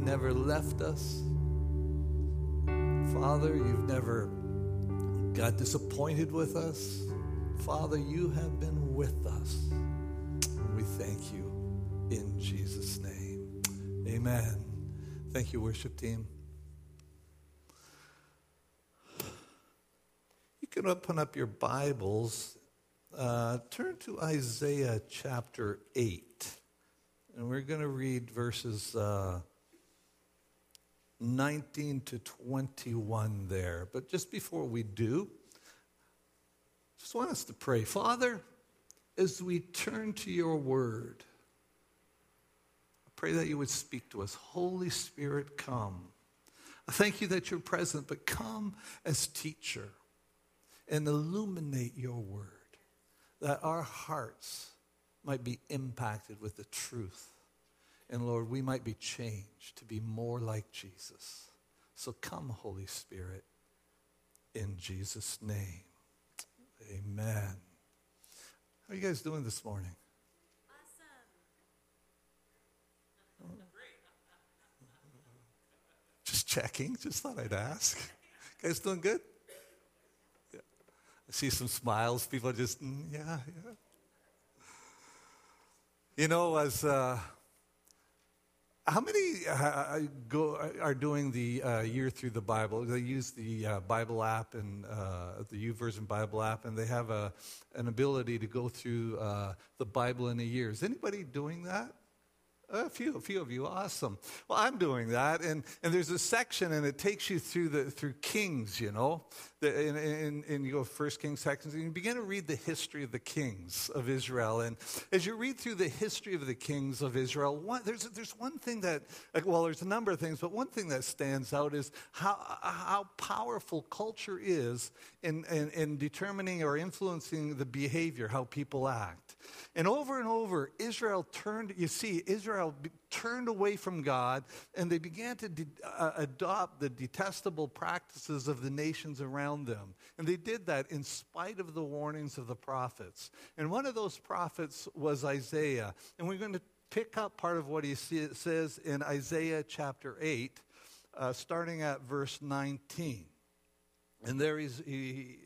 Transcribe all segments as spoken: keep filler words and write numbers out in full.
never left us. Father, you've never got disappointed with us. Father, you have been with us. And we thank you in Jesus' name. Amen. Thank you, worship team. You can open up your Bibles. Uh, turn to Isaiah chapter eight. And we're going to read verses uh, nineteen to twenty-one there. But just before we do, just want us to pray. Father, as we turn to your word, I pray that you would speak to us. Holy Spirit, come. I thank you that you're present, but come as teacher and illuminate your word, that our hearts might be impacted with the truth. And Lord, we might be changed to be more like Jesus. So come, Holy Spirit, in Jesus' name. Amen. How are you guys doing this morning? Awesome. Just checking. Just thought I'd ask. You guys doing good? Yeah. I see some smiles. People are just, mm, yeah, yeah. You know, as uh, how many uh, go are doing the uh, year through the Bible? They use the uh, Bible app and uh, the YouVersion Bible app, and they have a an ability to go through uh, the Bible in a year. Is anybody doing that? A few, a few of you, awesome. Well, I'm doing that, and, and there's a section, and it takes you through the through Kings, you know, the, and, and, and you go First Kings, Second, and you begin to read the history of the kings of Israel. And as you read through the history of the kings of Israel, one, there's there's one thing that, well, there's a number of things, but one thing that stands out is how how powerful culture is in in, in determining or influencing the behavior, how people act. And over and over, Israel turned, you see, Israel be, turned away from God, and they began to de, uh, adopt the detestable practices of the nations around them. And they did that in spite of the warnings of the prophets. And one of those prophets was Isaiah. And we're going to pick up part of what he see, says in Isaiah chapter eight, uh, starting at verse nineteen. And there he's, he,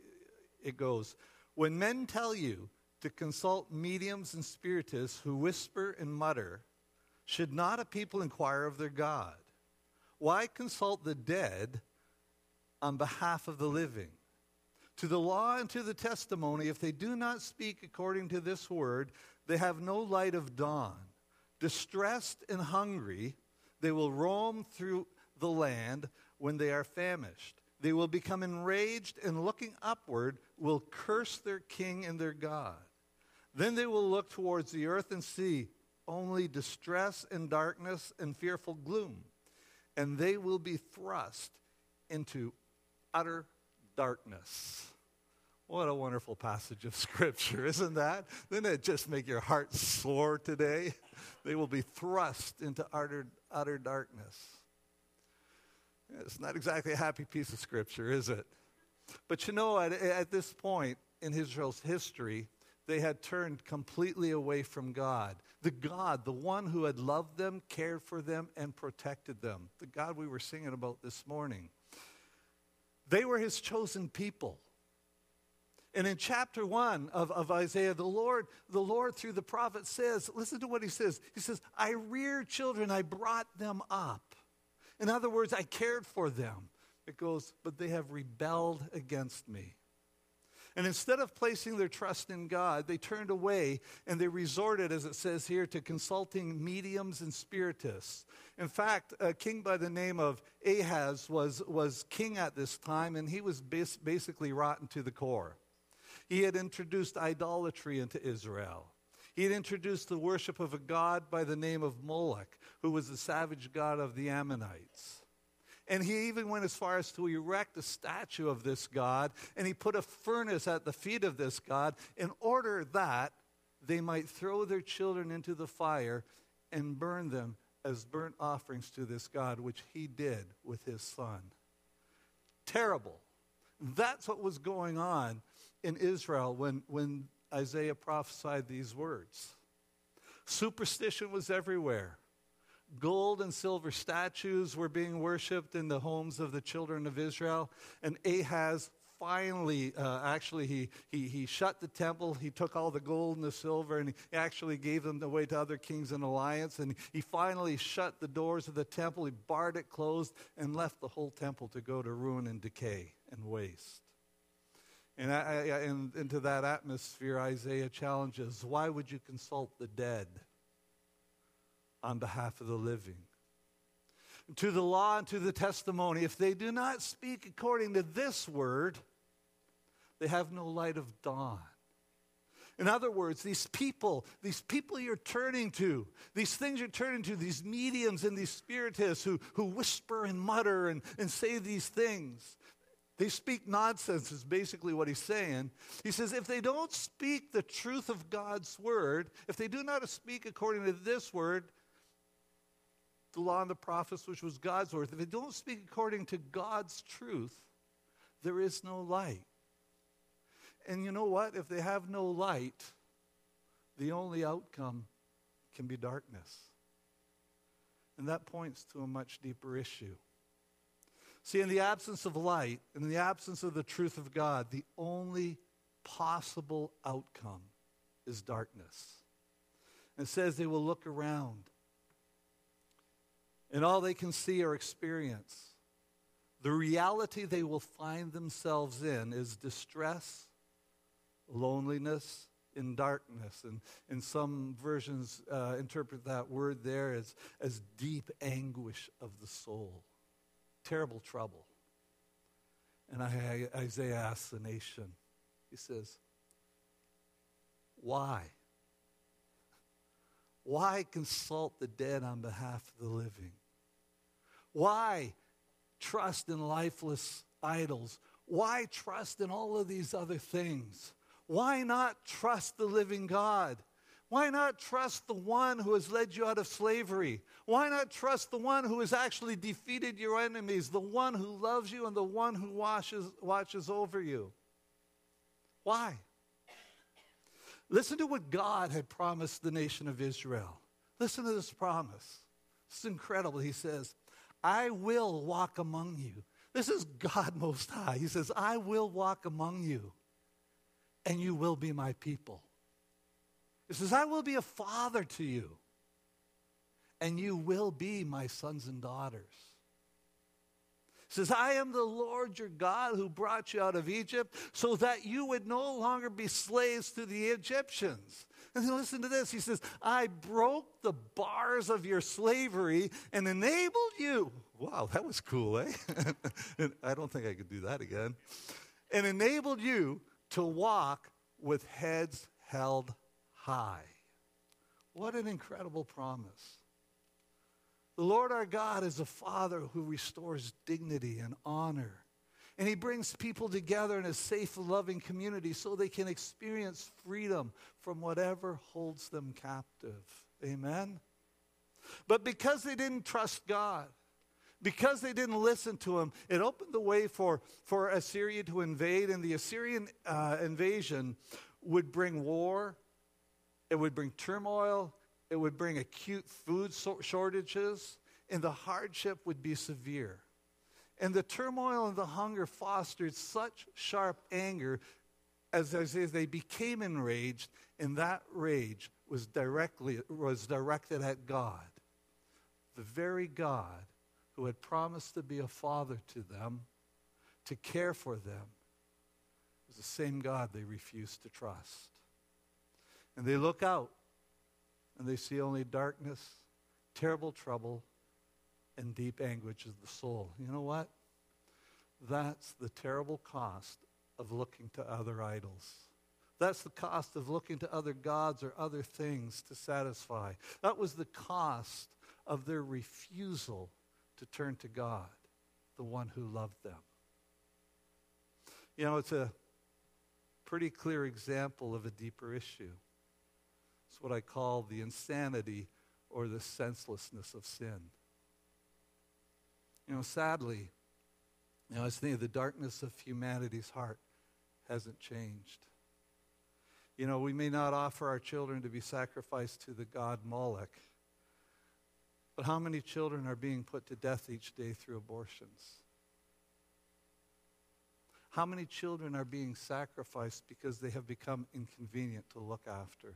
it goes, "When men tell you to consult mediums and spiritists who whisper and mutter, should not a people inquire of their God? Why consult the dead on behalf of the living? To the law and to the testimony, if they do not speak according to this word, they have no light of dawn. Distressed and hungry, they will roam through the land when they are famished. They will become enraged, and looking upward will curse their king and their God. Then they will look towards the earth and see only distress and darkness and fearful gloom. And they will be thrust into utter darkness." What a wonderful passage of Scripture, isn't that? Doesn't it just make your heart soar today? They will be thrust into utter, utter darkness. It's not exactly a happy piece of Scripture, is it? But you know, at, at this point in Israel's history, they had turned completely away from God. The God, the one who had loved them, cared for them, and protected them. The God we were singing about this morning. They were his chosen people. And in chapter one of, of Isaiah, the Lord, the Lord through the prophet says, listen to what he says. He says, "I reared children, I brought them up." In other words, I cared for them. It goes, "But they have rebelled against me." And instead of placing their trust in God, they turned away and they resorted, as it says here, to consulting mediums and spiritists. In fact, a king by the name of Ahaz was, was king at this time, and he was bas- basically rotten to the core. He had introduced idolatry into Israel. He had introduced the worship of a god by the name of Moloch, who was the savage god of the Ammonites. And he even went as far as to erect a statue of this god, and he put a furnace at the feet of this god in order that they might throw their children into the fire and burn them as burnt offerings to this god, which he did with his son. Terrible. That's what was going on in Israel when, when Isaiah prophesied these words. Superstition was everywhere. Gold and silver statues were being worshipped in the homes of the children of Israel. And Ahaz finally, uh, actually, he, he, he shut the temple. He took all the gold and the silver, and he actually gave them away to other kings in alliance. And he finally shut the doors of the temple. He barred it closed and left the whole temple to go to ruin and decay and waste. And I, I, in, into that atmosphere, Isaiah challenges, why would you consult the dead on behalf of the living? To the law and to the testimony, if they do not speak according to this word, they have no light of dawn. In other words, these people, these people you're turning to, these things you're turning to, these mediums and these spiritists who, who whisper and mutter and, and say these things, they speak nonsense is basically what he's saying. He says, if they don't speak the truth of God's word, if they do not speak according to this word, the law and the prophets, which was God's word, if they don't speak according to God's truth, there is no light. And you know what? If they have no light, the only outcome can be darkness. And that points to a much deeper issue. See, in the absence of light, in the absence of the truth of God, the only possible outcome is darkness. And it says they will look around, and all they can see or experience, the reality they will find themselves in is distress, loneliness, and darkness. And in some versions uh, interpret that word there as, as deep anguish of the soul. Terrible trouble. And I, I, Isaiah asks the nation, he says, why? Why consult the dead on behalf of the living? Why trust in lifeless idols? Why trust in all of these other things? Why not trust the living God? Why not trust the one who has led you out of slavery? Why not trust the one who has actually defeated your enemies, the one who loves you and the one who watches, watches over you? Why? Listen to what God had promised the nation of Israel. Listen to this promise. It's incredible. He says, I will walk among you. This is God Most High. He says, I will walk among you, and you will be my people. He says, I will be a father to you, and you will be my sons and daughters. He says, I am the Lord your God who brought you out of Egypt so that you would no longer be slaves to the Egyptians. And then listen to this. He says, I broke the bars of your slavery and enabled you. Wow, that was cool, eh? I don't think I could do that again. And enabled you to walk with heads held high. What an incredible promise. The Lord our God is a Father who restores dignity and honor. And he brings people together in a safe, loving community so they can experience freedom from whatever holds them captive. Amen? But because they didn't trust God, because they didn't listen to him, it opened the way for, for Assyria to invade. And the Assyrian uh, invasion would bring war. It would bring turmoil. It would bring acute food shortages. And the hardship would be severe. And the turmoil and the hunger fostered such sharp anger as, as, as they became enraged, and that rage was directly was directed at God, the very God who had promised to be a father to them, to care for them, was the same God they refused to trust. And they look out, and they see only darkness, terrible trouble, and deep anguish of the soul. You know what? That's the terrible cost of looking to other idols. That's the cost of looking to other gods or other things to satisfy. That was the cost of their refusal to turn to God, the one who loved them. You know, it's a pretty clear example of a deeper issue. It's what I call the insanity or the senselessness of sin. You know, sadly, you know, I was thinking the darkness of humanity's heart hasn't changed. You know, we may not offer our children to be sacrificed to the god Moloch, But how many children are being put to death each day through abortions? How many children are being sacrificed because they have become inconvenient to look after?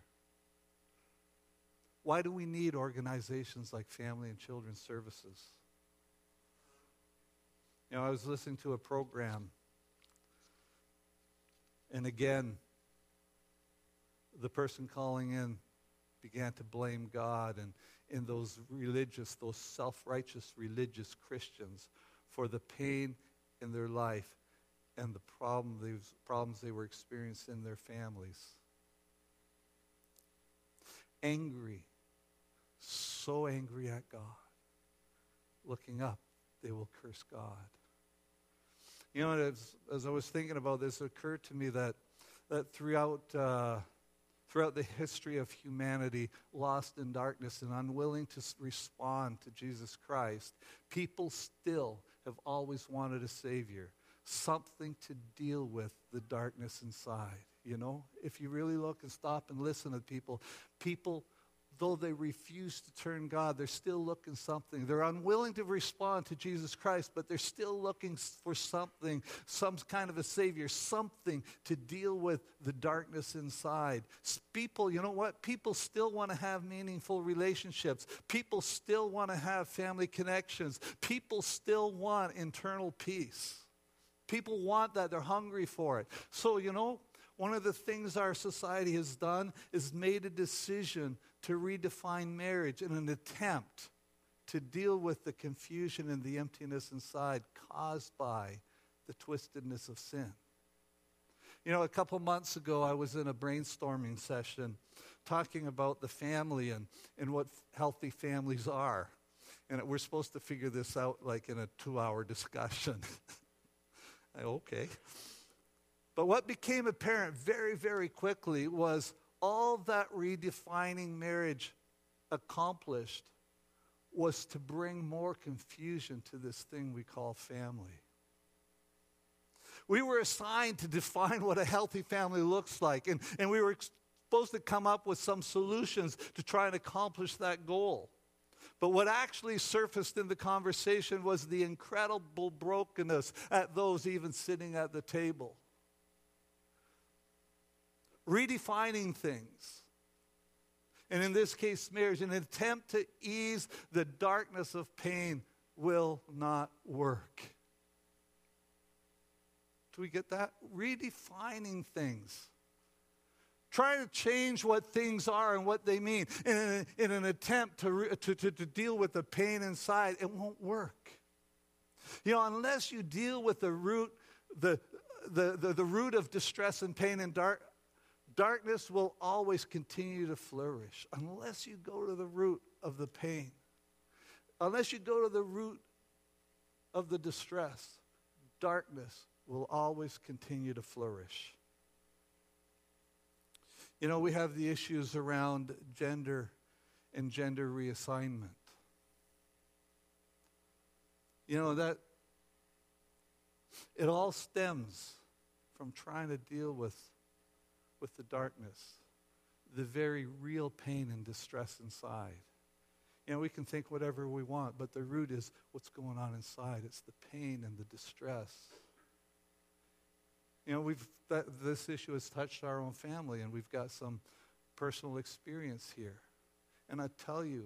Why do we need organizations like Family and Children's Services? You know, I was listening to a program, and again, the person calling in began to blame God and in those religious, those self-righteous religious Christians for the pain in their life and the problem they, problems they were experiencing in their families. Angry, so angry at God. Looking up, they will curse God. You know, as, as I was thinking about this, it occurred to me that, that throughout... Uh, Throughout the history of humanity, lost in darkness and unwilling to respond to Jesus Christ, people still have always wanted a Savior, something to deal with the darkness inside. You know, if you really look and stop and listen to people, people, though they refuse to turn God, they're still looking something. They're unwilling to respond to Jesus Christ, but they're still looking for something, some kind of a Savior, something to deal with the darkness inside. People, you know what? People still want to have meaningful relationships. People still want to have family connections. People still want internal peace. People want that. They're hungry for it. So, you know, one of the things our society has done is made a decision to redefine marriage in an attempt to deal with the confusion and the emptiness inside caused by the twistedness of sin. You know, a couple months ago, I was in a brainstorming session talking about the family and, and what healthy families are. And we're supposed to figure this out like in a two-hour discussion. Okay. But what became apparent very, very quickly was all that redefining marriage accomplished was to bring more confusion to this thing we call family. We were assigned to define what a healthy family looks like, and, and we were supposed to come up with some solutions to try and accomplish that goal. But what actually surfaced in the conversation was the incredible brokenness at those even sitting at the table. Redefining things, and in this case marriage, in an attempt to ease the darkness of pain will not work. Do we get that? Redefining things. Trying to change what things are and what they mean in an, in an attempt to, re, to, to, to deal with the pain inside, it won't work. You know, unless you deal with the root, the, the, the, the root of distress and pain and dark, darkness will always continue to flourish unless you go to the root of the pain. Unless you go to the root of the distress, darkness will always continue to flourish. You know, we have the issues around gender and gender reassignment. You know, that it all stems from trying to deal with with the darkness, the very real pain and distress inside. You know, we can think whatever we want, but the root is what's going on inside. It's the pain and the distress. You know, we've that, this issue has touched our own family, and we've got some personal experience here. And I tell you,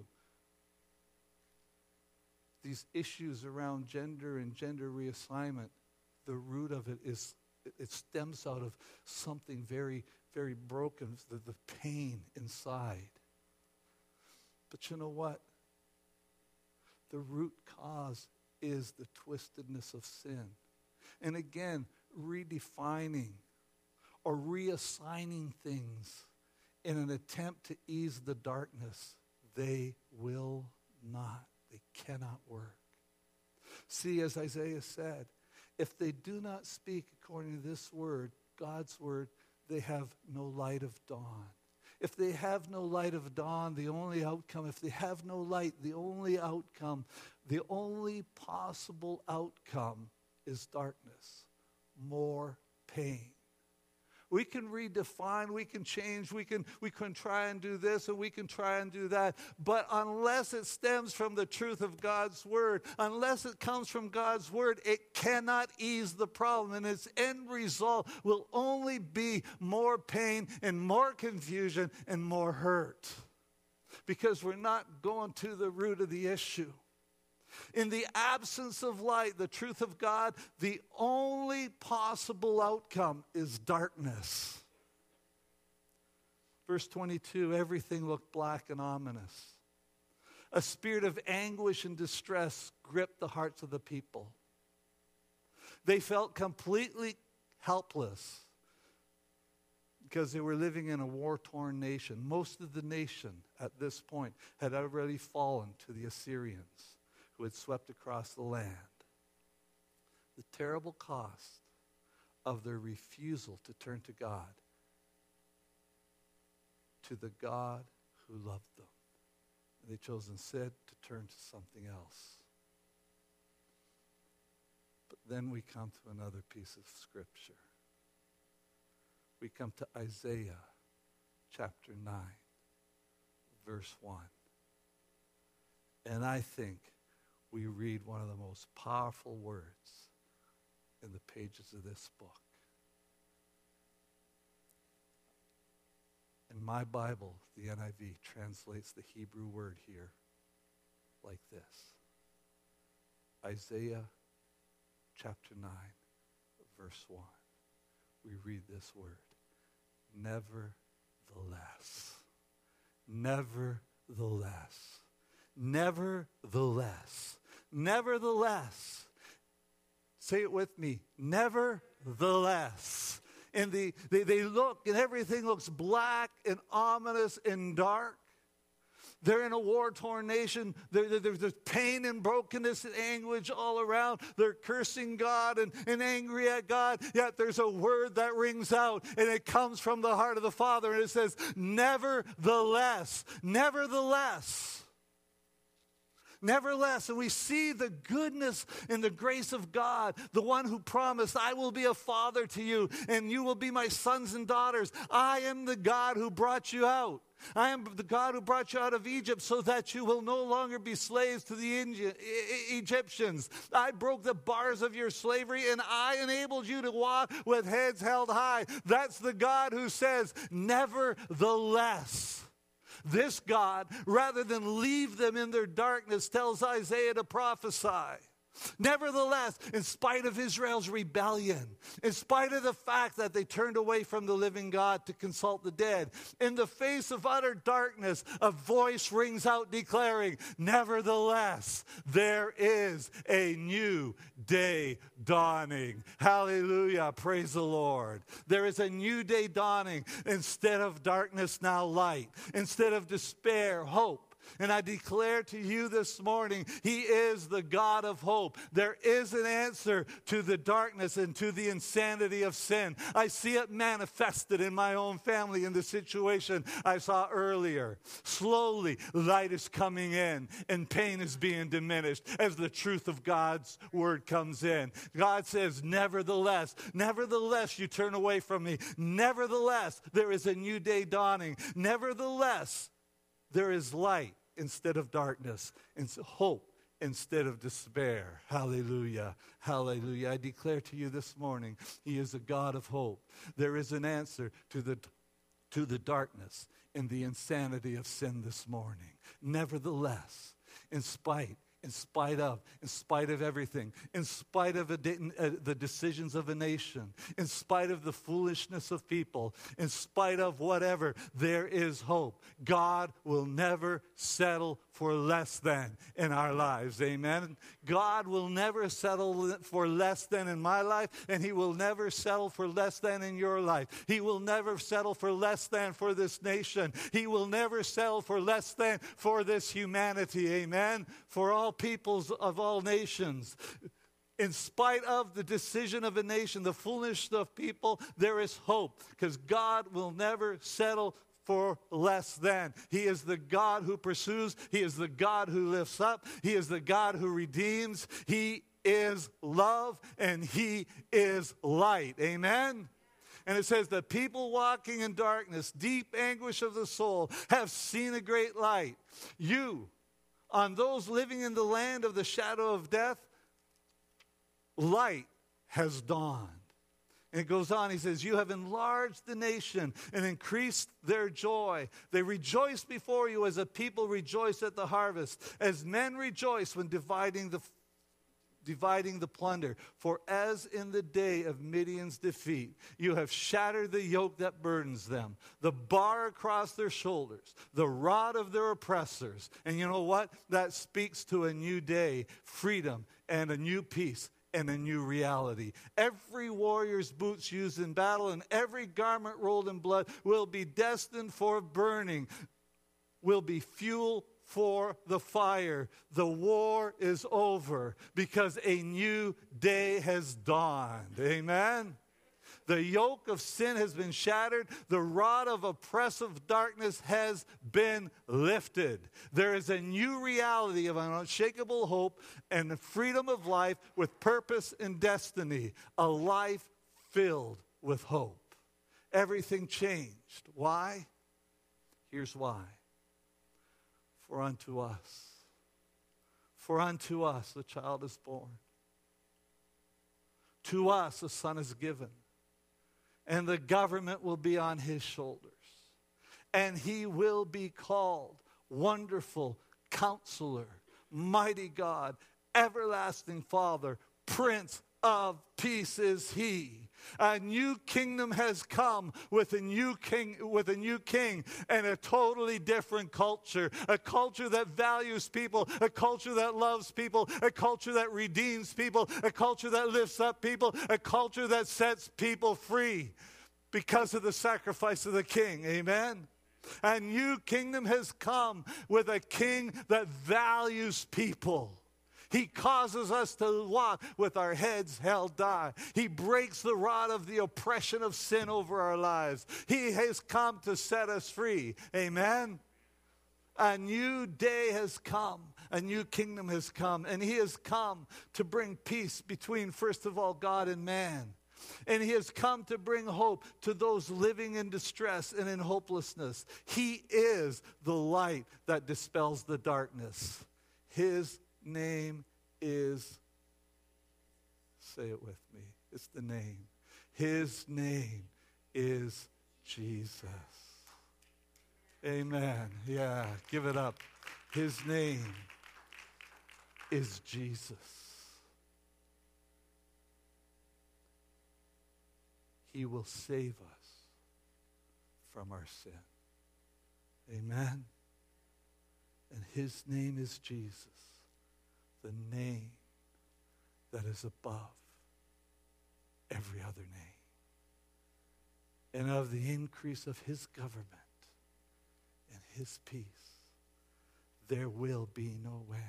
these issues around gender and gender reassignment, the root of it is, it, it stems out of something very, very broken, the, the pain inside. But you know what? The root cause is the twistedness of sin. And again, redefining or reassigning things in an attempt to ease the darkness, they will not. They cannot work. See, as Isaiah said, if they do not speak according to this word, God's word, they have no light of dawn. If they have no light of dawn, the only outcome, if they have no light, the only outcome, the only possible outcome is darkness, more pain, We can redefine, we can change, we can, we can try and do this and we can try and do that. But unless it stems from the truth of God's word, unless it comes from God's word, it cannot ease the problem. And its end result will only be more pain and more confusion and more hurt. Because we're not going to the root of the issue. In the absence of light, the truth of God, the only possible outcome is darkness. Verse twenty-two, everything looked black and ominous. A spirit of anguish and distress gripped the hearts of the people. They felt completely helpless because they were living in a war-torn nation. Most of the nation at this point had already fallen to the Assyrians, who had swept across the land. The terrible cost of their refusal to turn to God, to the God who loved them. And they chose instead to turn to something else. But then we come to another piece of Scripture. We come to Isaiah chapter nine, verse one. And I think we read one of the most powerful words in the pages of this book. In my Bible, the N I V translates the Hebrew word here like this. Isaiah chapter nine, verse one. We read this word. Nevertheless. Nevertheless. Nevertheless. Nevertheless. Say it with me. Nevertheless. And the, they, they look, and everything looks black and ominous and dark. They're in a war-torn nation. There, there, there's pain and brokenness and anguish all around. They're cursing God and, and angry at God. Yet there's a word that rings out, and it comes from the heart of the Father. And it says, nevertheless, nevertheless. Nevertheless, and we see the goodness and the grace of God, the one who promised, I will be a father to you, and you will be my sons and daughters. I am the God who brought you out. I am the God who brought you out of Egypt so that you will no longer be slaves to the Egyptians. I broke the bars of your slavery, and I enabled you to walk with heads held high. That's the God who says, nevertheless. This God, rather than leave them in their darkness, tells Isaiah to prophesy. Nevertheless, in spite of Israel's rebellion, in spite of the fact that they turned away from the living God to consult the dead, in the face of utter darkness, a voice rings out declaring, nevertheless, there is a new day dawning. Hallelujah. Praise the Lord. There is a new day dawning. Instead of darkness, now light. Instead of despair, hope. And I declare to you this morning, He is the God of hope. There is an answer to the darkness and to the insanity of sin. I see it manifested in my own family in the situation I saw earlier. Slowly, light is coming in and pain is being diminished as the truth of God's word comes in. God says, nevertheless, nevertheless, you turn away from me. Nevertheless, there is a new day dawning. Nevertheless, there is light instead of darkness, and hope instead of despair. Hallelujah. Hallelujah. I declare to you this morning, He is a God of hope. There is an answer to the, to the darkness and the insanity of sin this morning. Nevertheless, in spite In spite of, in spite of everything, in spite of a de- uh, the decisions of a nation, in spite of the foolishness of people, in spite of whatever, there is hope. God will never settle for less than in our lives. Amen. God will never settle for less than in my life, and He will never settle for less than in your life. He will never settle for less than for this nation. He will never settle for less than for this humanity. Amen. For all peoples of all nations. In spite of the decision of a nation, the foolishness of people, there is hope, because God will never settle for less than. He is the God who pursues. He is the God who lifts up. He is the God who redeems. He is love, and He is light. Amen? And it says, the people walking in darkness, deep anguish of the soul, have seen a great light. You, on those living in the land of the shadow of death, light has dawned. And it goes on, he says, you have enlarged the nation and increased their joy. They rejoice before you as a people rejoice at the harvest, as men rejoice when dividing the dividing the plunder. For as in the day of Midian's defeat, you have shattered the yoke that burdens them, the bar across their shoulders, the rod of their oppressors. And you know what? That speaks to a new day, freedom, and a new peace, and a new reality. Every warrior's boots used in battle and every garment rolled in blood will be destined for burning, will be fuel for the fire. The war is over because a new day has dawned. Amen? The yoke of sin has been shattered. The rod of oppressive darkness has been lifted. There is a new reality of an unshakable hope and the freedom of life with purpose and destiny. A life filled with hope. Everything changed. Why? Here's why. For unto us, for unto us a child is born. To us a son is given. And the government will be on his shoulders. And he will be called Wonderful Counselor, Mighty God, Everlasting Father, Prince of Peace is he. A new kingdom has come with a new king, with a new king and a totally different culture. A culture that values people, a culture that loves people, a culture that redeems people, a culture that lifts up people, a culture that sets people free because of the sacrifice of the king. Amen. A new kingdom has come with a king that values people. He causes us to walk with our heads held high. He breaks the rod of the oppression of sin over our lives. He has come to set us free. Amen? A new day has come. A new kingdom has come. And he has come to bring peace between, first of all, God and man. And he has come to bring hope to those living in distress and in hopelessness. He is the light that dispels the darkness. His name is, say it with me, it's the name. His name is Jesus. Amen. Yeah, give it up. His name is Jesus. He will save us from our sin. Amen. And his name is Jesus. The name that is above every other name. And of the increase of his government and his peace, there will be no end.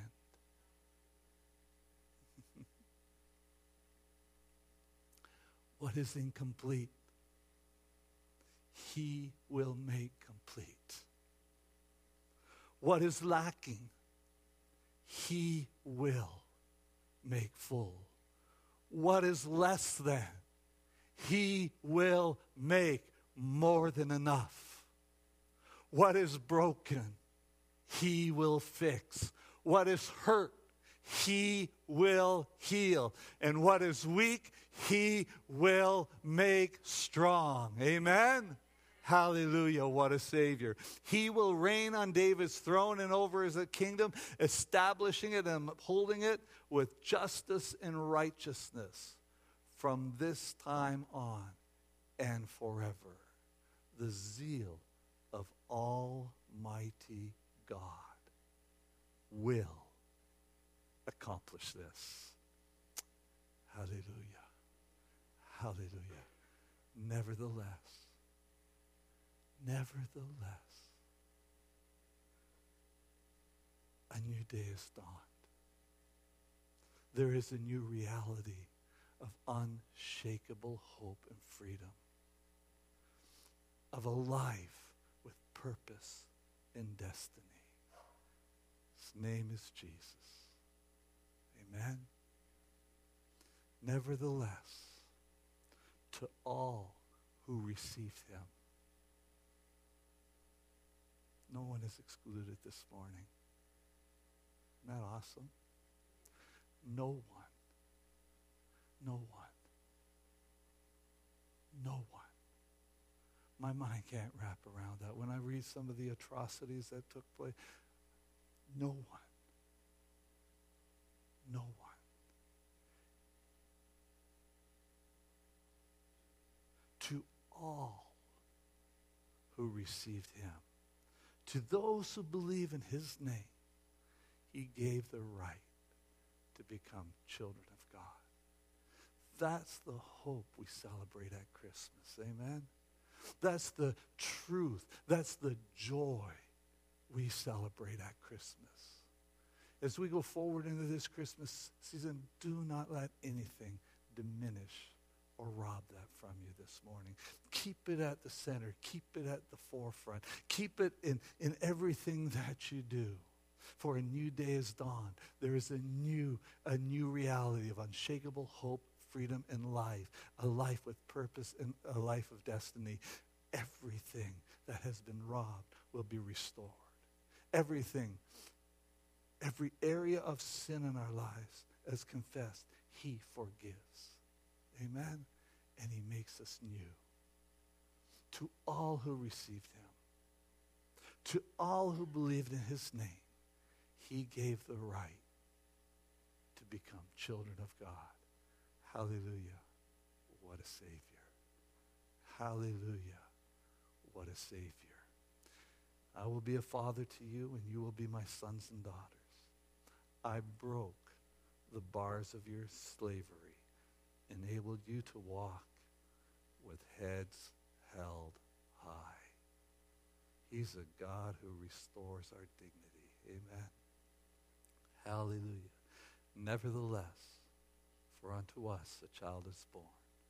What is incomplete, he will make complete. What is lacking, he will make full. What is less than, he will make more than enough. What is broken, he will fix. What is hurt, he will heal. And what is weak, he will make strong. Amen? Hallelujah, what a Savior. He will reign on David's throne and over his kingdom, establishing it and upholding it with justice and righteousness from this time on and forever. The zeal of Almighty God will accomplish this. Hallelujah. Hallelujah. Nevertheless, nevertheless, a new day has dawned. There is a new reality of unshakable hope and freedom, of a life with purpose and destiny. His name is Jesus. Amen. Nevertheless, to all who received him. No one is excluded this morning. Isn't that awesome? No one. No one. No one. My mind can't wrap around that. When I read some of the atrocities that took place, no one. No one. To all who received him, to those who believe in his name, he gave the right to become children of God. That's the hope we celebrate at Christmas. Amen? That's the truth. That's the joy we celebrate at Christmas. As we go forward into this Christmas season, do not let anything diminish or rob that from you this morning. Keep it at the center. Keep it at the forefront. Keep it in, in everything that you do. For a new day is dawned. There is a new, a new reality of unshakable hope, freedom, and life. A life with purpose and a life of destiny. Everything that has been robbed will be restored. Everything, every area of sin in our lives, as confessed, he forgives. Amen? And he makes us new. To all who received him, to all who believed in his name, he gave the right to become children of God. Hallelujah. What a Savior. Hallelujah. What a Savior. I will be a father to you, and you will be my sons and daughters. I broke the bars of your slavery, enabled you to walk with heads held high. He's a God who restores our dignity. Amen. Hallelujah. Nevertheless, for unto us a child is born.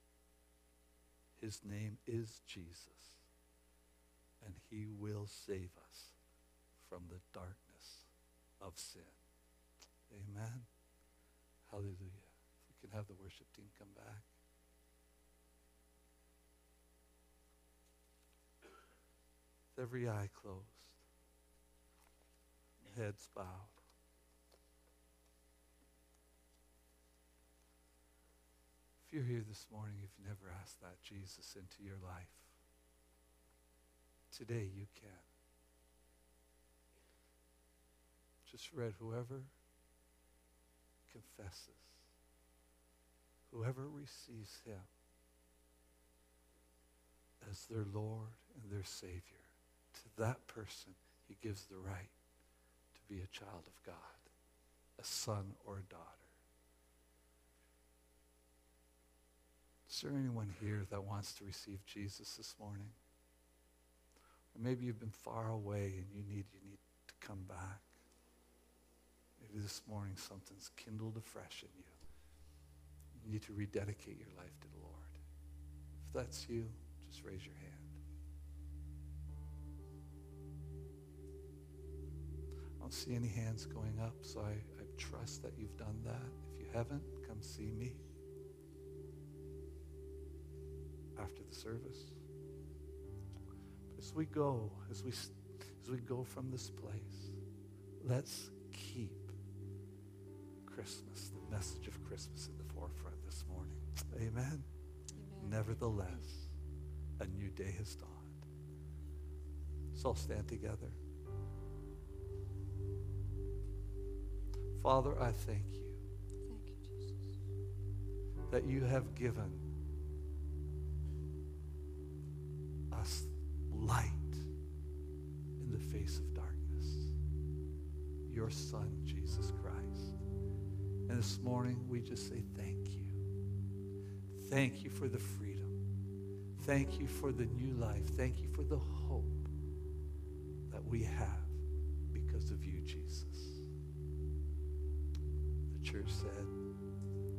His name is Jesus, and he will save us from the darkness of sin. Amen. Hallelujah. If we can have the worship team come back. With every eye closed, heads bowed. If you're here this morning, if you never asked that Jesus into your life, today you can. Just read, whoever confesses, whoever receives him as their Lord and their Savior, to that person he gives the right to be a child of God, a son or a daughter. Is there anyone here that wants to receive Jesus this morning? Or maybe you've been far away and you need you need to come back. Maybe this morning something's kindled afresh in you. You need to rededicate your life to the Lord. If that's you, just raise your hand. I don't see any hands going up, so I, I trust that you've done that. If you haven't, come see me after the service. But as we go, as we as we go from this place, let's keep Christmas, the message of Christmas, in the forefront this morning. Amen? Amen. Nevertheless, a new day has dawned. Let's all stand together. Father, I thank you Thank you, Jesus. that you have given us light in the face of darkness. Your Son, Jesus Christ. And this morning, we just say thank you. Thank you for the freedom. Thank you for the new life. Thank you for the hope that we have because of you, Jesus. The church said,